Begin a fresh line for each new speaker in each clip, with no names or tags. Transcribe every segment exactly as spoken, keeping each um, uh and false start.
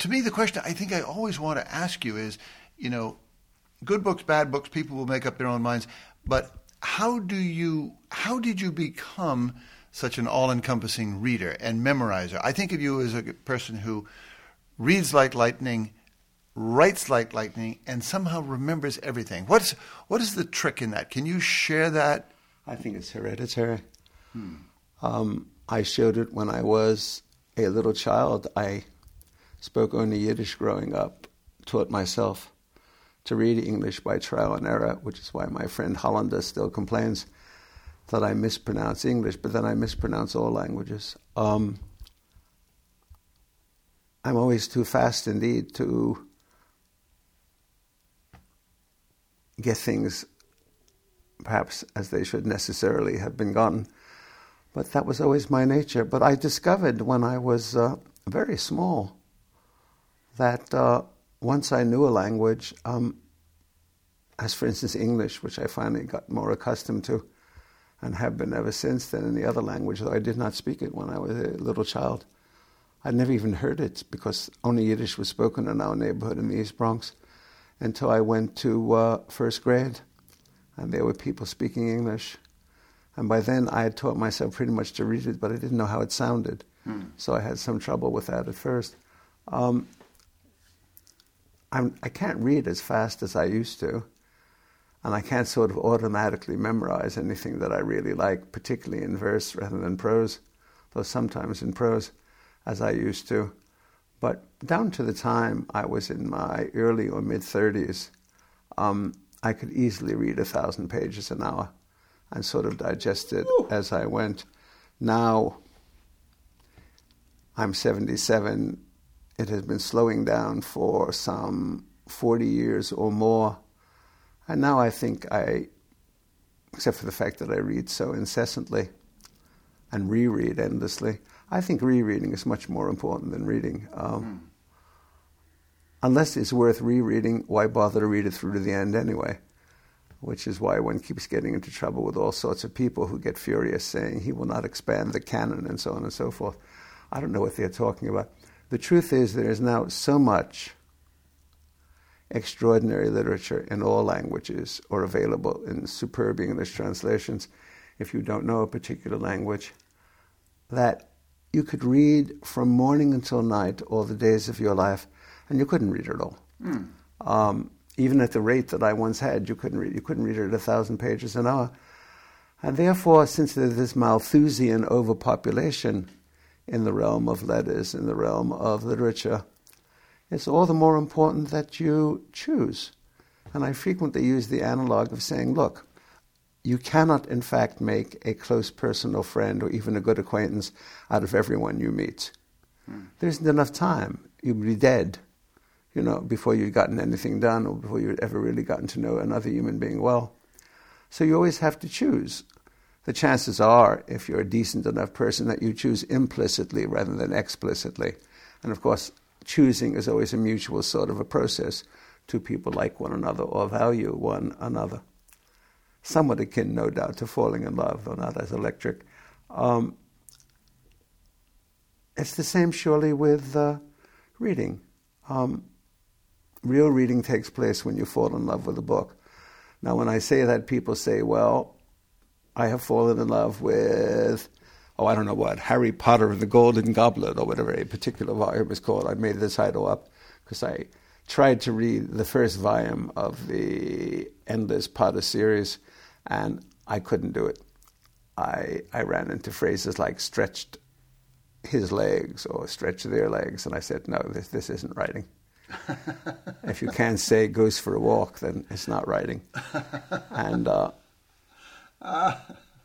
to me, the question I think I always want to ask you is, you know, good books, bad books, people will make up their own minds. But how do you, how did you become such an all-encompassing reader and memorizer? I think of you as a person who reads like lightning, writes like lightning, and somehow remembers everything. What's what is the trick in that? Can you share that?
I think it's hereditary. Hmm. Um, I showed it when I was a little child. I spoke only Yiddish growing up, taught myself to read English by trial and error, which is why my friend Hollander still complains that I mispronounce English, but then I mispronounce all languages. Um, I'm always too fast indeed to get things perhaps as they should necessarily have been gotten. But that was always my nature. But I discovered when I was uh, very small that uh, once I knew a language, um, as for instance English, which I finally got more accustomed to and have been ever since, than any other language, though I did not speak it when I was a little child. I'd never even heard it because only Yiddish was spoken in our neighborhood in the East Bronx until I went to uh, first grade, and there were people speaking English. And by then I had taught myself pretty much to read it, but I didn't know how it sounded. Hmm. So I had some trouble with that at first. Um, I'm, I can't read as fast as I used to, and I can't sort of automatically memorize anything that I really like, particularly in verse rather than prose, though sometimes in prose, as I used to. But down to the time I was in my early or mid-thirties, um, I could easily read a thousand pages an hour and sort of digest it Ooh. As I went. Now, I'm seventy-seven. It has been slowing down for some forty years or more. And now I think I, except for the fact that I read so incessantly and reread endlessly, I think rereading is much more important than reading. Um, mm. Unless it's worth rereading, why bother to read it through to the end anyway? Which is why one keeps getting into trouble with all sorts of people who get furious saying he will not expand the canon and so on and so forth. I don't know what they're talking about. The truth is there is now so much extraordinary literature in all languages or available in superb English translations if you don't know a particular language, that you could read from morning until night all the days of your life, and you couldn't read it all. Mm. Um, even at the rate that I once had, you couldn't read. You couldn't read it at a thousand pages an hour, and therefore, since there's this Malthusian overpopulation in the realm of letters, in the realm of literature, it's all the more important that you choose. And I frequently use the analog of saying, look, you cannot, in fact, make a close personal friend or even a good acquaintance out of everyone you meet. Hmm. There isn't enough time. You'd be dead, you know, before you'd gotten anything done or before you'd ever really gotten to know another human being well. So you always have to choose. The chances are, if you're a decent enough person, that you choose implicitly rather than explicitly. And of course, choosing is always a mutual sort of a process. Two people like one another or value one another. Somewhat akin, no doubt, to falling in love, though not as electric. Um, it's the same, surely, with uh, reading. Um, real reading takes place when you fall in love with a book. Now, when I say that, people say, well, I have fallen in love with, oh, I don't know what, Harry Potter and the Golden Goblet, or whatever a particular volume is called. I made the title up because I tried to read the first volume of the Endless Potter series, and I couldn't do it. I I ran into phrases like stretched his legs or stretched their legs, and I said, no, this, this isn't writing. If you can't say goes for a walk, then it's not writing. And uh, uh.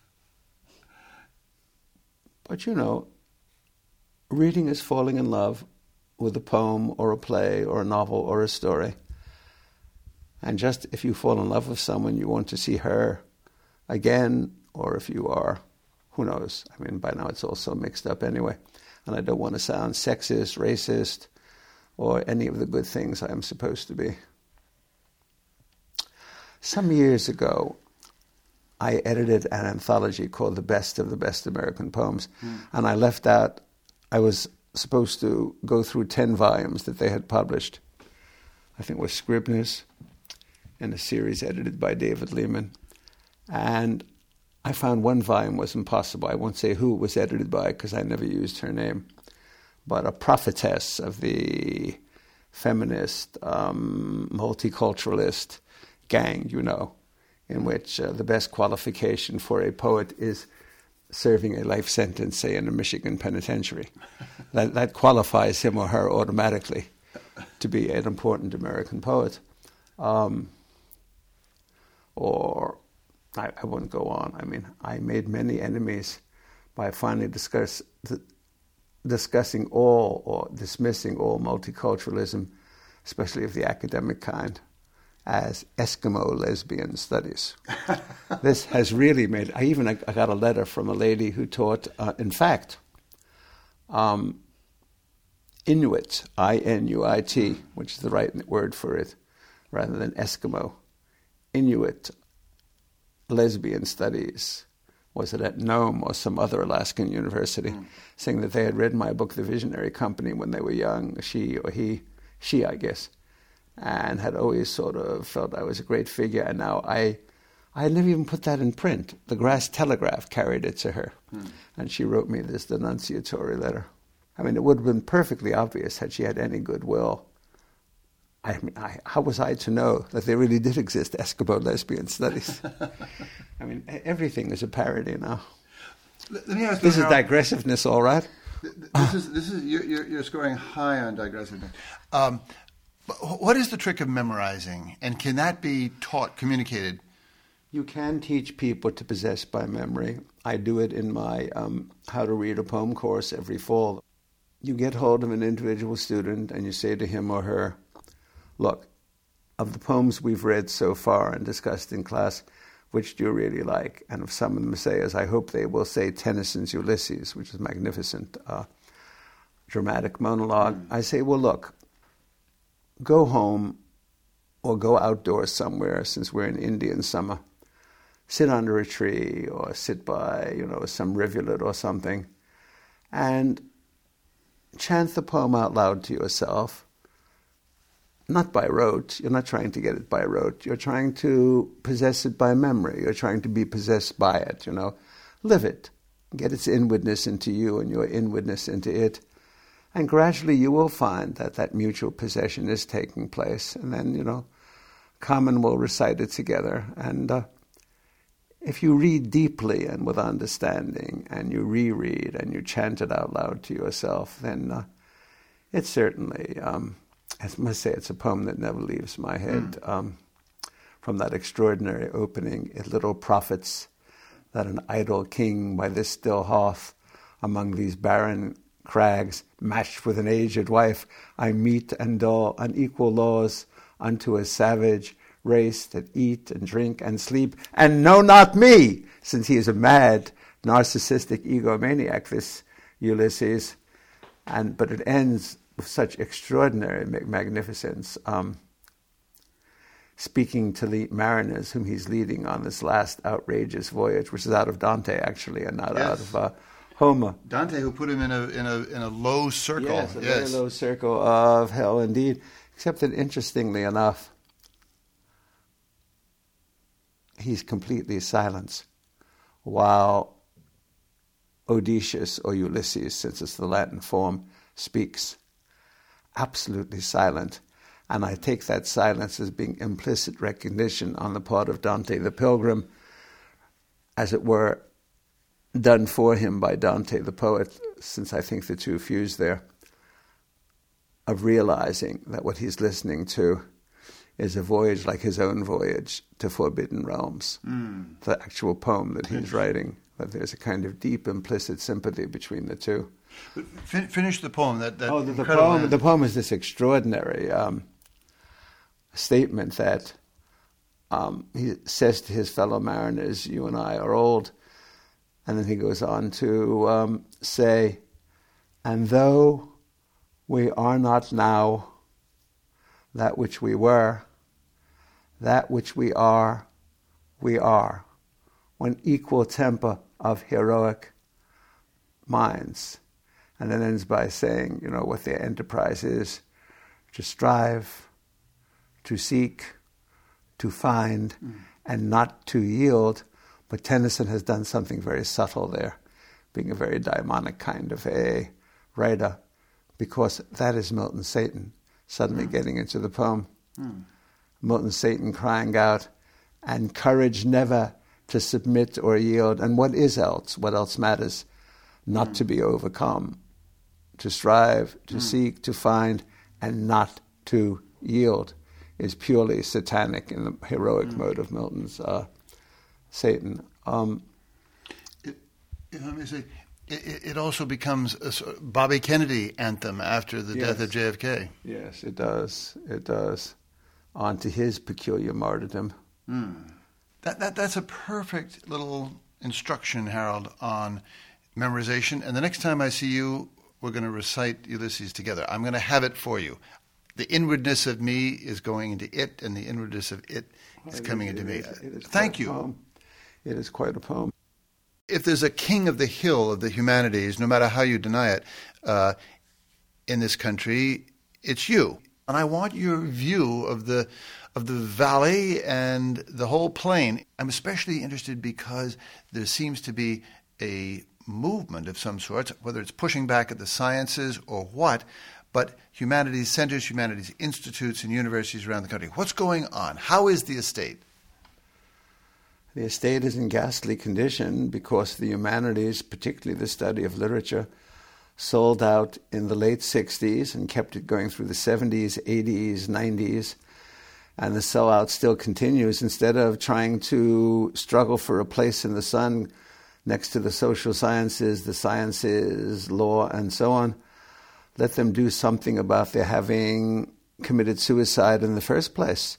But you know, reading is falling in love with a poem or a play or a novel or a story. And just if you fall in love with someone, you want to see her again, or if you are, who knows? I mean, by now it's all so mixed up anyway. And I don't want to sound sexist, racist, or any of the good things I am supposed to be. Some years ago, I edited an anthology called The Best of the Best American Poems, mm. and I left out, I was supposed to go through ten volumes that they had published. I think it was Scribner's, in a series edited by David Lehman. And I found one volume was impossible. I won't say who it was edited by because I never used her name. But a prophetess of the feminist, um, multiculturalist gang, you know, in which uh, the best qualification for a poet is serving a life sentence, say, in a Michigan penitentiary. that, that qualifies him or her automatically to be an important American poet. Um, or, I, I won't go on. I mean, I made many enemies by finally discuss, th- discussing all or dismissing all multiculturalism, especially of the academic kind, as Eskimo lesbian studies. This has really made... I even I got a letter from a lady who taught, uh, in fact, um, Inuit, I N U I T, which is the right word for it, rather than Eskimo. Inuit lesbian studies. Was it at Nome or some other Alaskan university, mm. saying that they had read my book, The Visionary Company, when they were young, she or he, she, I guess, and had always sort of felt I was a great figure. And now I I had never even put that in print. The Grass Telegraph carried it to her, mm. and she wrote me this denunciatory letter. I mean, it would have been perfectly obvious had she had any goodwill. I mean, I, how was I to know that there really did exist Eskimo lesbian studies? I mean, everything is a parody now.
Let me ask
this
you
is
how,
digressiveness, all right?
This is this is you're, you're scoring high on digressiveness. Um, what is the trick of memorizing, and can that be taught, communicated?
You can teach people to possess by memory. I do it in my um, How to Read a Poem course every fall. You get hold of an individual student and you say to him or her, look, of the poems we've read so far and discussed in class, which do you really like? And if some of them say, as I hope they will say, Tennyson's Ulysses, which is a magnificent uh, dramatic monologue, mm. I say, well, look, go home or go outdoors somewhere, since we're in Indian summer. Sit under a tree or sit by, you know, some rivulet or something, and chant the poem out loud to yourself. Not by rote. You're not trying to get it by rote. You're trying to possess it by memory. You're trying to be possessed by it, you know. Live it. Get its inwardness into you and your inwardness into it. And gradually you will find that that mutual possession is taking place. And then, you know, common will recite it together. And uh, if you read deeply and with understanding, and you reread and you chant it out loud to yourself, then uh, it certainly... Um, I must say it's a poem that never leaves my head. Mm. Um, from that extraordinary opening, it little profits that an idle king by this still hearth among these barren crags, matched with an aged wife, I meet and dull unequal laws unto a savage race that eat and drink and sleep, and know not me, since he is a mad, narcissistic egomaniac, this Ulysses. And but it ends with such extraordinary magnificence, um, speaking to the mariners whom he's leading on this last outrageous voyage, which is out of Dante, actually, and not yes. out of uh, Homer.
Dante, who put him in a in a in a low circle.
Yes, a
yes.
very low circle of hell, indeed. Except that, interestingly enough, he's completely silent, while Odysseus, or Ulysses, since it's the Latin form, speaks. Absolutely silent. And I take that silence as being implicit recognition on the part of Dante the Pilgrim, as it were, done for him by Dante the poet, since I think the two fuse there, of realizing that what he's listening to is a voyage like his own voyage to forbidden realms. Mm. The actual poem that he's writing, that there's a kind of deep implicit sympathy between the two.
But fin- finish the poem. That, that
oh, the, the poem. The poem is this extraordinary um, statement that um, he says to his fellow mariners, "You and I are old," and then he goes on to um, say, "And though we are not now that which we were, that which we are, we are, one equal temper of heroic minds." And then ends by saying, you know, what their enterprise is: to strive, to seek, to find, mm. and not to yield. But Tennyson has done something very subtle there, being a very daimonic kind of a writer, because that is Milton Satan suddenly mm. getting into the poem. Mm. Milton Satan crying out, and courage never to submit or yield. And what is else? What else matters? Not mm. to be overcome, to strive, to mm. seek, to find, and not to yield is purely satanic in the heroic mm. mode of Milton's uh, Satan. Um,
it, let me say, it, it also becomes a sort of Bobby Kennedy anthem after the yes. death of J F K.
Yes, it does. It does. On to his peculiar martyrdom.
Mm. That that that's a perfect little instruction, Harold, on memorization. And the next time I see you, we're going to recite Ulysses together. I'm going to have it for you. The inwardness of me is going into it, and the inwardness of it is
it
coming
is,
into
it
me.
Is, it is
Thank you.
Poem. It is quite a poem.
If there's a king of the hill of the humanities, no matter how you deny it, uh, in this country, it's you. And I want your view of the of the valley and the whole plain. I'm especially interested because there seems to be a movement of some sort, whether it's pushing back at the sciences or what, but humanities centers, humanities institutes, and universities around the country. What's going on? How is the estate?
The estate is in ghastly condition because the humanities, particularly the study of literature, sold out in the late sixties and kept it going through the seventies, eighties, nineties, and the sellout still continues. Instead of trying to struggle for a place in the sun next to the social sciences, the sciences, law, and so on, let them do something about their having committed suicide in the first place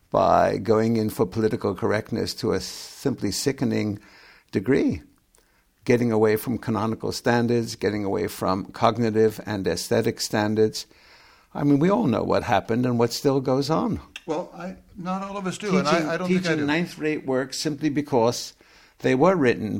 by going in for political correctness to a simply sickening degree, getting away from canonical standards, getting away from cognitive and aesthetic standards. I mean, we all know what happened and what still goes on.
Well, I, not all of us do,
teaching,
and I, I don't think I do.
Teaching ninth-rate works simply because they were written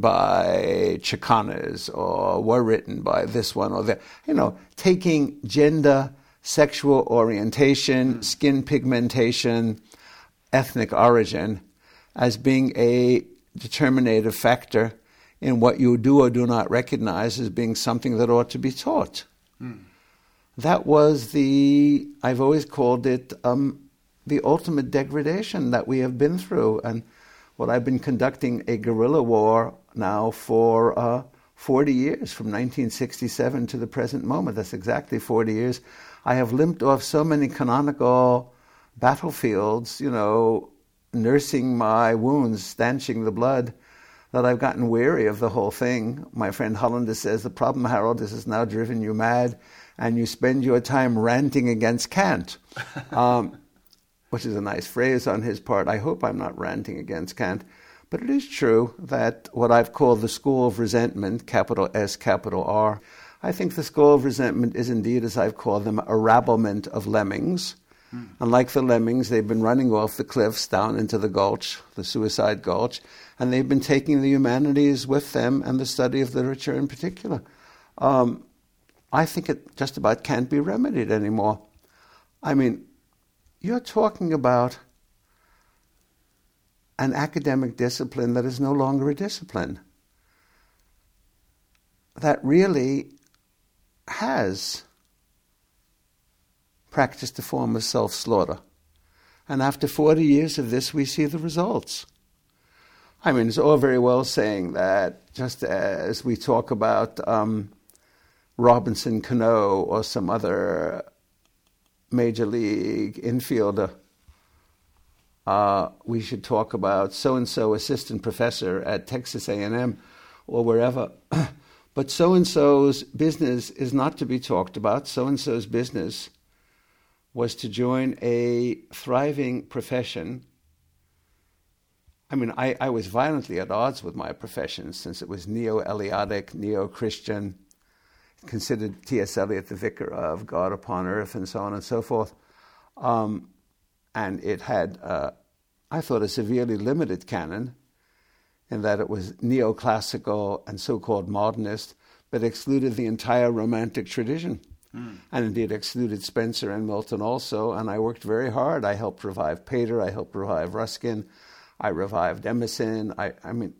by Chicanas or were written by this one or that. You know, taking gender, sexual orientation, mm. skin pigmentation, ethnic origin as being a determinative factor in what you do or do not recognize as being something that ought to be taught. Mm. That was the, I've always called it, um, the ultimate degradation that we have been through. And what I've been conducting a guerrilla war now for uh, forty years, from nineteen sixty-seven to the present moment. That's exactly forty years. I have limped off so many canonical battlefields, you know, nursing my wounds, stanching the blood, that I've gotten weary of the whole thing. My friend Hollander says, the problem, Harold, is it's now driven you mad, and you spend your time ranting against Kant, um, which is a nice phrase on his part. I hope I'm not ranting against Kant. But it is true that what I've called the school of resentment, capital S, capital R, I think the school of resentment is indeed, as I've called them, a rabblement of lemmings. Mm. And like the lemmings, they've been running off the cliffs down into the gulch, the suicide gulch, and they've been taking the humanities with them and the study of literature in particular. Um, I think it just about can't be remedied anymore. I mean, you're talking about an academic discipline that is no longer a discipline, that really has practiced a form of self-slaughter. And after forty years of this, we see the results. I mean, it's all very well saying that, just as we talk about um, Robinson Cano or some other major league infielder, uh, we should talk about so-and-so assistant professor at Texas A and M or wherever. But so-and-so's business is not to be talked about. So-and-so's business was to join a thriving profession. I mean, I, I was violently at odds with my profession since it was neo-Eliatic, neo-Christian, considered T S Eliot the vicar of God upon earth, and so on and so forth. Um, and it had, uh, I thought, a severely limited canon in that it was neoclassical and so-called modernist, but excluded the entire Romantic tradition.
Mm.
And indeed excluded Spencer and Milton also, and I worked very hard. I helped revive Pater, I helped revive Ruskin, I revived Emerson. I, I mean,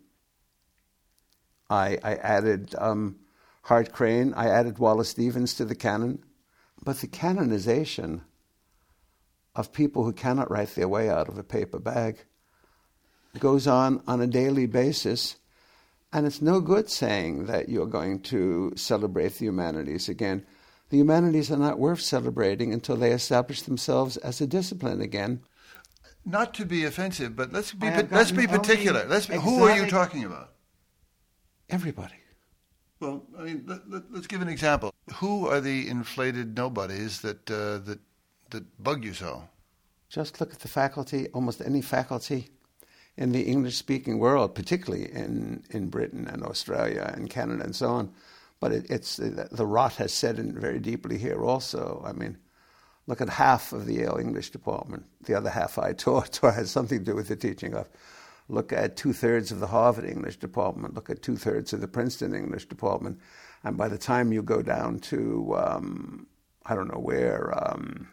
I, I added um, Hart Crane, I added Wallace Stevens to the canon. But the canonization of people who cannot write their way out of a paper bag goes on on a daily basis, and it's no good saying that you're going to celebrate the humanities again. The humanities are not worth celebrating until they establish themselves as a discipline again.
Not to be offensive, but let's be
I
let's be particular. Let's be, who are you talking about?
Everybody.
Well, I mean, let, let, let's give an example. Who are the inflated nobodies that uh, that that bug you so?
Just look at the faculty, almost any faculty in the English-speaking world, particularly in, in Britain and Australia and Canada and so on. But it, it's the rot has set in very deeply here also. I mean, look at half of the Yale English department. The other half I taught, or had something to do with the teaching of. Look at two-thirds of the Harvard English department. Look at two-thirds of the Princeton English department. And by the time you go down to, um, I don't know where, um,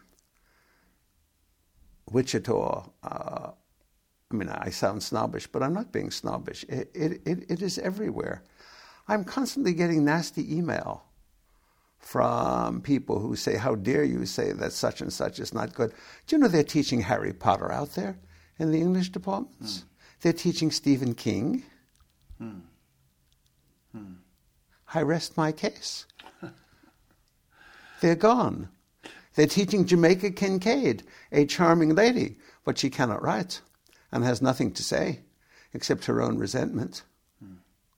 Wichita, uh, I mean, I sound snobbish, but I'm not being snobbish. It, it, it, it is everywhere. I'm constantly getting nasty email from people who say, how dare you say that such and such is not good. Do you know they're teaching Harry Potter out there in the English departments? Mm. They're teaching Stephen King. Mm. Mm. I rest my case. They're gone. They're teaching Jamaica Kincaid, a charming lady, but she cannot write and has nothing to say except her own resentment. Mm.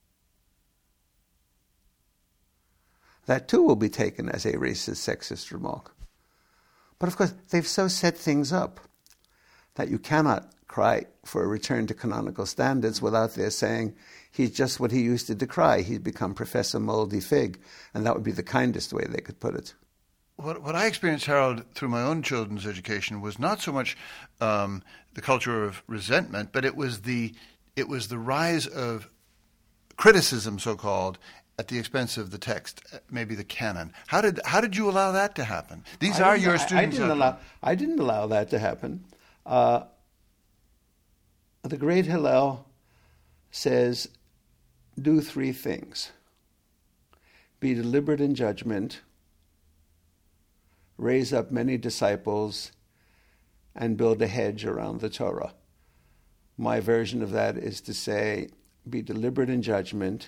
That too will be taken as a racist, sexist remark. But of course, they've so set things up that you cannot cry for a return to canonical standards without their saying he's just what he used to decry. He's become Professor Moldy Fig, and that would be the kindest way they could put it.
What, what I experienced, Harold, through my own children's education was not so much um, the culture of resentment, but it was the it was the rise of criticism, so-called, at the expense of the text, maybe the canon. How did how did you allow that to happen? These
I
are your students.
I didn't allow. I didn't allow that to happen. Uh, the great Hillel says, "Do three things: be deliberate in judgment, raise up many disciples, and build a hedge around the Torah." My version of that is to say, be deliberate in judgment,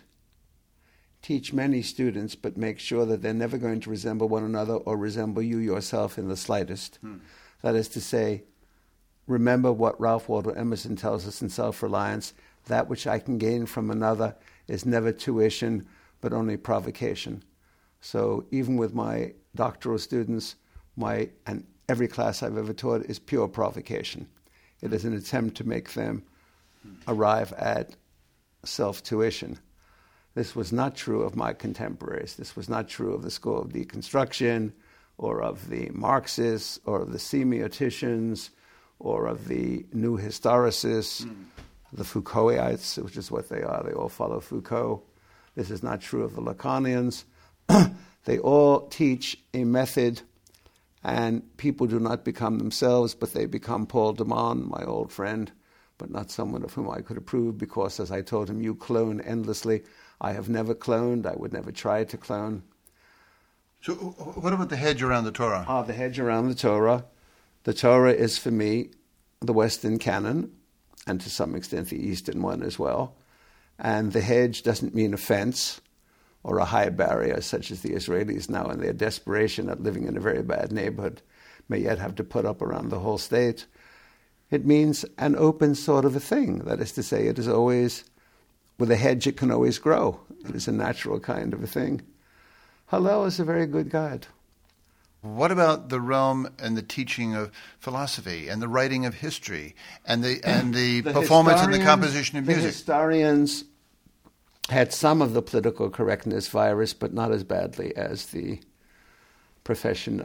teach many students, but make sure that they're never going to resemble one another or resemble you yourself in the slightest. Hmm. That is to say, remember what Ralph Waldo Emerson tells us in Self-Reliance, that which I can gain from another is never tuition, but only provocation. So even with my doctoral students, my and every class I've ever taught is pure provocation. It is an attempt to make them arrive at self-tuition. This was not true of my contemporaries. This was not true of the school of deconstruction, or of the Marxists, or of the semioticians, or of the new historicists, mm. the Foucaultites, which is what they are. They all follow Foucault. This is not true of the Lacanians. They all teach a method, and people do not become themselves, but they become Paul de Man, my old friend, but not someone of whom I could approve, because, as I told him, you clone endlessly. I have never cloned. I would never try to clone.
So what about the hedge around the Torah?
Ah, the hedge around the Torah. The Torah is, for me, the Western canon, and to some extent the Eastern one as well. And the hedge doesn't mean a fence or a high barrier, such as the Israelis now, in their desperation at living in a very bad neighborhood, may yet have to put up around the whole state. It means an open sort of a thing. That is to say, it is always, with a hedge it can always grow. It is a natural kind of a thing. Hillel is a very good guide.
What about the realm and the teaching of philosophy and the writing of history and the and the, the performance and the composition of music?
The historians had some of the political correctness virus, but not as badly as the profession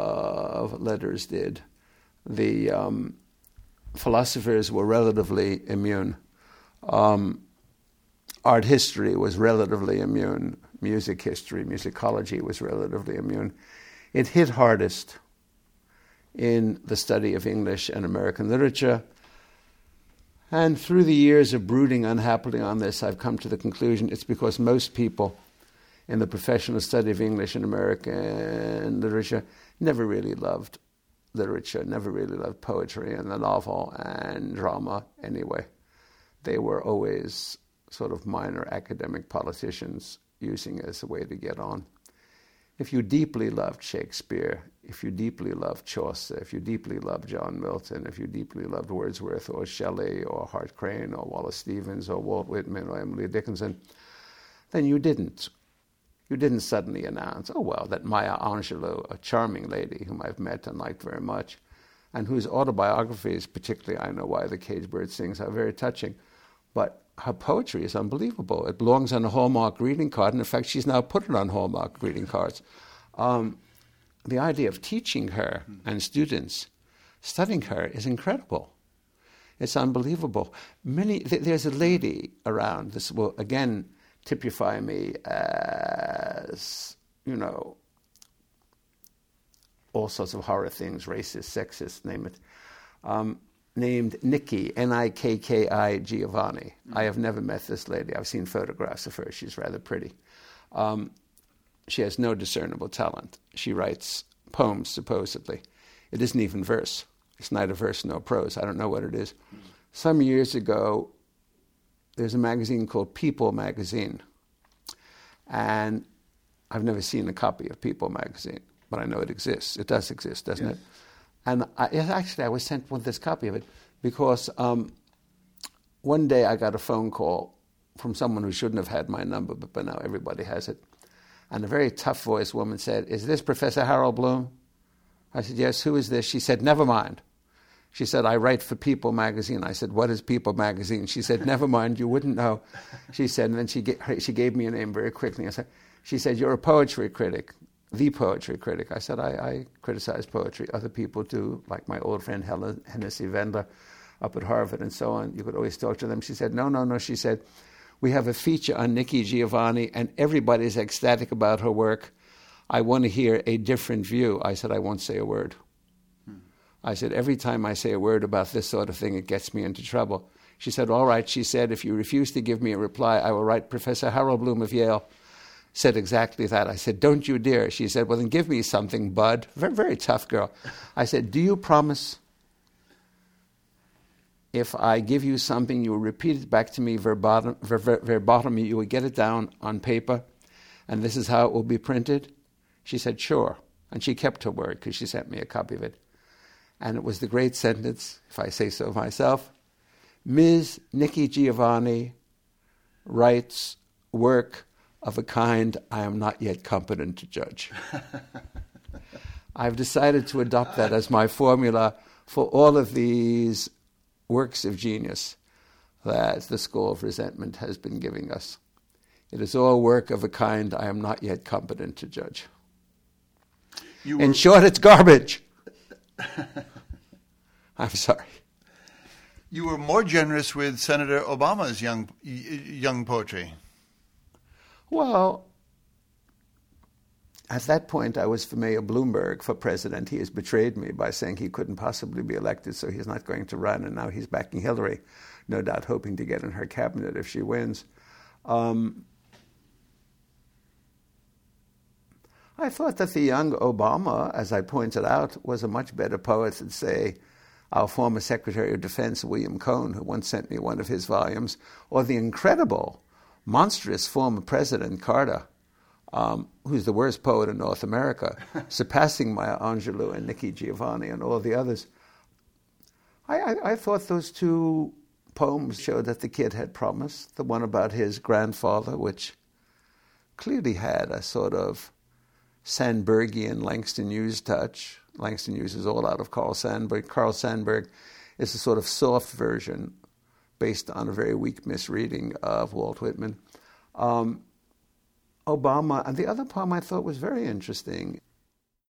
of letters did. The um, philosophers were relatively immune. Um, art history was relatively immune. music history, musicology was relatively immune. It hit hardest in the study of English and American literature. And through the years of brooding unhappily on this, I've come to the conclusion it's because most people in the professional study of English and American literature never really loved literature, never really loved poetry and the novel and drama anyway. They were always sort of minor academic politicians using it as a way to get on. If you deeply loved Shakespeare, if you deeply loved Chaucer, if you deeply loved John Milton, if you deeply loved Wordsworth or Shelley or Hart Crane or Wallace Stevens or Walt Whitman or Emily Dickinson, then you didn't. You didn't suddenly announce, oh, well, that Maya Angelou, a charming lady whom I've met and liked very much, and whose autobiographies, particularly I Know Why the Caged Bird Sings, are very touching. But her poetry is unbelievable. It belongs on a Hallmark greeting card, and in fact, she's now put it on Hallmark greeting cards. Um, the idea of teaching her and students, studying her, is incredible. It's unbelievable. Many th- there's a lady around. This will again typify me as, you know, all sorts of horror things, racist, sexist, name it. Um, named Nikki, N I K K I Giovanni. Mm-hmm. I have never met this lady. I've seen photographs of her. She's rather pretty. Um, she has no discernible talent. She writes poems, supposedly. It isn't even verse. It's neither verse nor prose. I don't know what it is. Mm-hmm. Some years ago, there's a magazine called People magazine. And I've never seen a copy of People magazine, but I know it exists. It does exist, doesn't yes. it? And I, actually, I was sent with this copy of it because um, one day I got a phone call from someone who shouldn't have had my number, but by now everybody has it. And a very tough-voiced woman said, "Is this Professor Harold Bloom?" I said, "Yes, who is this?" She said, "Never mind." She said, "I write for People magazine." I said, "What is People magazine?" She said, "Never mind, you wouldn't know." She said, and then she, ga- she gave me a name very quickly. I said, she said, "You're a poetry critic. The poetry critic." I said, I, I criticize poetry. Other people do, like my old friend Helen, Hennessy Vendler up at Harvard and so on. You could always talk to them. She said, no, no, no. She said, "We have a feature on Nikki Giovanni, and everybody's ecstatic about her work. I want to hear a different view." I said, "I won't say a word." Hmm. I said, "Every time I say a word about this sort of thing, it gets me into trouble." She said, "All right." She said, "If you refuse to give me a reply, I will write Professor Harold Bloom of Yale said exactly that." I said, "Don't you dare." She said, "Well, then give me something, bud." Very, very tough girl. I said, "Do you promise if I give you something, you will repeat it back to me verbatim, ver, ver, verbatim, you will get it down on paper, and this is how it will be printed?" She said, "Sure." And she kept her word because she sent me a copy of it. And it was the great sentence, if I say so myself, "Miz Nikki Giovanni writes work of a kind I am not yet competent to judge." I've decided to adopt that as my formula for all of these works of genius that the School of Resentment has been giving us. It is all work of a kind I am not yet competent to judge. You In were... short, it's garbage. I'm sorry.
You were more generous with Senator Obama's young young poetry.
Well, at that point, I was for Mayor Bloomberg for president. He has betrayed me by saying he couldn't possibly be elected, so he's not going to run, and now he's backing Hillary, no doubt hoping to get in her cabinet if she wins. Um, I thought that the young Obama, as I pointed out, was a much better poet than, say, our former Secretary of Defense, William Cohn, who once sent me one of his volumes, or the incredible, monstrous former President Carter, um, who's the worst poet in North America, surpassing Maya Angelou and Nikki Giovanni and all the others. I, I, I thought those two poems showed that the kid had promise. The one about his grandfather, which clearly had a sort of Sandbergian Langston Hughes touch. Langston Hughes is all out of Carl Sandburg. Carl Sandburg is a sort of soft version based on a very weak misreading of Walt Whitman. Um, Obama, and the other poem I thought was very interesting,